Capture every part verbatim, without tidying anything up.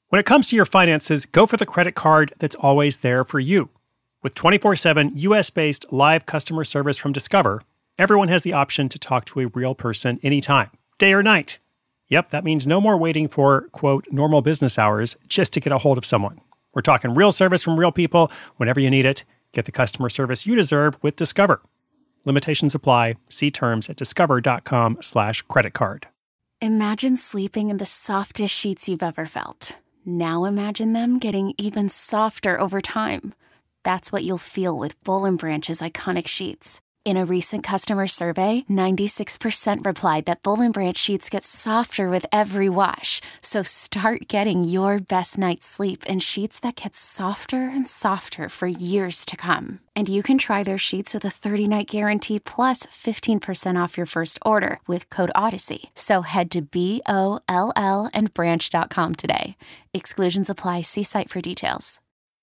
When it comes to your finances, go for the credit card that's always there for you. With twenty-four seven U S-based live customer service from Discover, everyone has the option to talk to a real person anytime, day or night. Yep, that means no more waiting for, quote, normal business hours just to get a hold of someone. We're talking real service from real people whenever you need it. Get the customer service you deserve with Discover. Limitations apply. See terms at discover.com slash credit card. Imagine sleeping in the softest sheets you've ever felt. Now imagine them getting even softer over time. That's what you'll feel with Boll and Branch's iconic sheets. In a recent customer survey, ninety-six percent replied that Boll and Branch sheets get softer with every wash. So start getting your best night's sleep in sheets that get softer and softer for years to come. And you can try their sheets with a thirty-night guarantee plus fifteen percent off your first order with code Odyssey. So head to B O L L and branch dot com today. Exclusions apply. See site for details.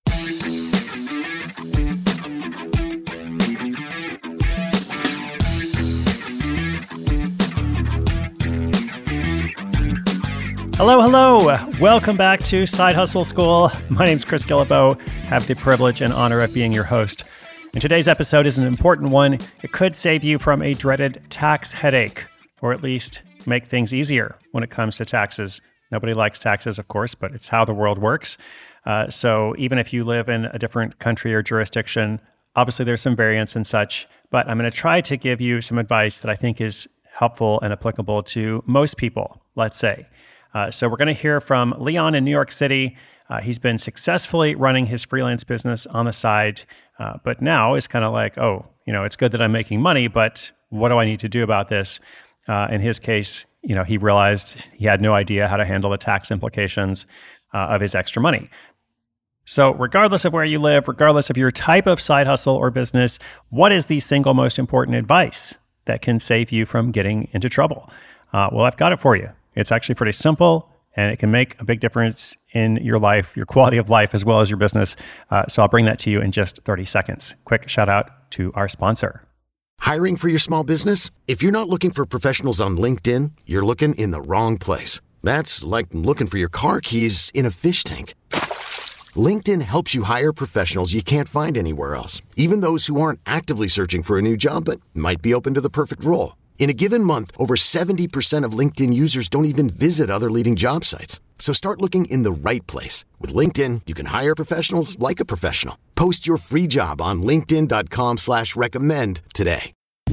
Hello, hello. Welcome back to Side Hustle School. My name's Chris Guillebeau. I have the privilege and honor of being your host. And today's episode is an important one. It could save you from a dreaded tax headache, or at least make things easier when it comes to taxes. Nobody likes taxes, of course, but it's how the world works. Uh, so even if you live in a different country or jurisdiction, obviously there's some variance and such, but I'm going to try to give you some advice that I think is helpful and applicable to most people, let's say. Uh, so we're going to hear from Leon in New York City. Uh, he's been successfully running his freelance business on the side, uh, but now it's kind of like, oh, you know, it's good that I'm making money, but what do I need to do about this? Uh, in his case, you know, he realized he had no idea how to handle the tax implications uh, of his extra money. So regardless of where you live, regardless of your type of side hustle or business, what is the single most important advice that can save you from getting into trouble? Uh, well, I've got it for you. It's actually pretty simple, and it can make a big difference in your life, your quality of life, as well as your business. Uh, so I'll bring that to you in just thirty seconds. Quick shout out to our sponsor. Hiring for your small business? If you're not looking for professionals on LinkedIn, you're looking in the wrong place. That's like looking for your car keys in a fish tank. LinkedIn helps you hire professionals you can't find anywhere else, even those who aren't actively searching for a new job but might be open to the perfect role. In a given month, over seventy percent of LinkedIn users don't even visit other leading job sites. So start looking in the right place. With LinkedIn, you can hire professionals like a professional. Post your free job on linkedin.com slash recommend today.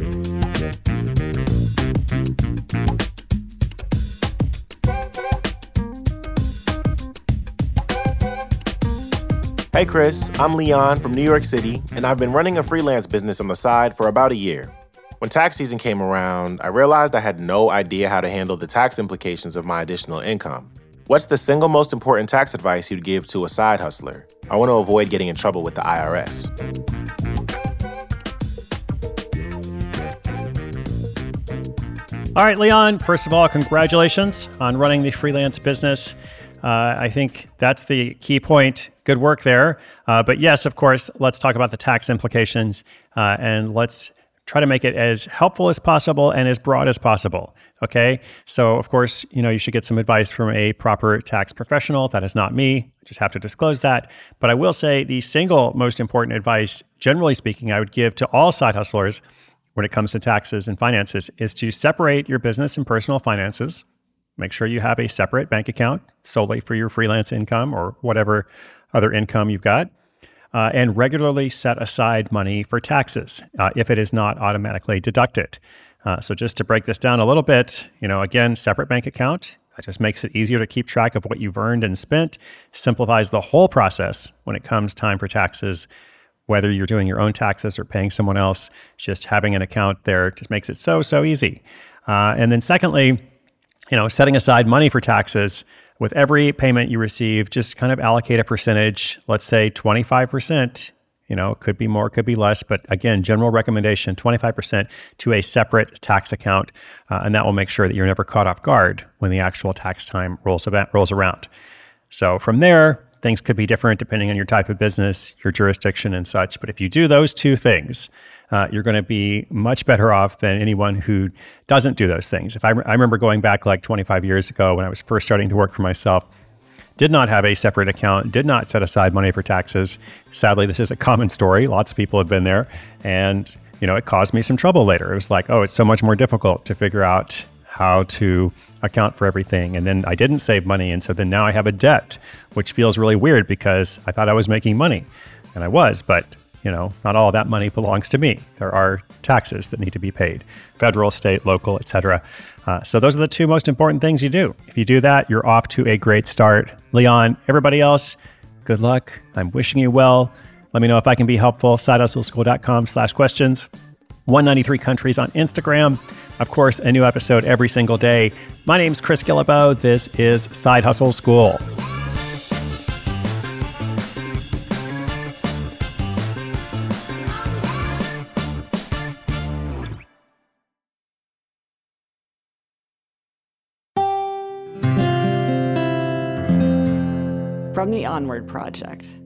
Hey Chris, I'm Leon from New York City, and I've been running a freelance business on the side for about a year. When tax season came around, I realized I had no idea how to handle the tax implications of my additional income. What's the single most important tax advice you'd give to a side hustler? I want to avoid getting in trouble with the I R S. All right, Leon, first of all, congratulations on running the freelance business. Uh, I think that's the key point. Good work there. Uh, but yes, of course, let's talk about the tax implications uh, and let's try to make it as helpful as possible and as broad as possible, okay? So, of course, you know, you should get some advice from a proper tax professional. That is not me. I just have to disclose that. But I will say the single most important advice, generally speaking, I would give to all side hustlers when it comes to taxes and finances is to separate your business and personal finances. Make sure you have a separate bank account solely for your freelance income or whatever other income you've got. Uh, and regularly set aside money for taxes uh, if it is not automatically deducted. Uh, so just to break this down a little bit, you know, again, separate bank account. That just makes it easier to keep track of what you've earned and spent, simplifies the whole process when it comes time for taxes, whether you're doing your own taxes or paying someone else. Just having an account there just makes it so, so easy. Uh, and then secondly, you know, setting aside money for taxes. With every payment you receive, just kind of allocate a percentage, let's say twenty-five percent, you know, could be more, could be less, but again, general recommendation, twenty-five percent to a separate tax account, uh, and that will make sure that you're never caught off guard when the actual tax time rolls, about, rolls around. So from there, things could be different depending on your type of business, your jurisdiction and such, but if you do those two things, Uh, you're going to be much better off than anyone who doesn't do those things. If I, I remember going back like twenty-five years ago when I was first starting to work for myself, did not have a separate account, did not set aside money for taxes. Sadly, this is a common story. Lots of people have been there. And, you know, it caused me some trouble later. It was like, oh, it's so much more difficult to figure out how to account for everything. And then I didn't save money. And so then now I have a debt, which feels really weird because I thought I was making money. And I was, but, you know, not all of that money belongs to me. There are taxes that need to be paid, federal, state, local, et cetera. Uh, so those are the two most important things you do. If you do that, you're off to a great start. Leon, everybody else, good luck. I'm wishing you well. Let me know if I can be helpful. sidehustleschool.com slash questions. one ninety-three countries on Instagram. Of course, a new episode every single day. My name's Chris Guillebeau. This is Side Hustle School. From the Onward Project.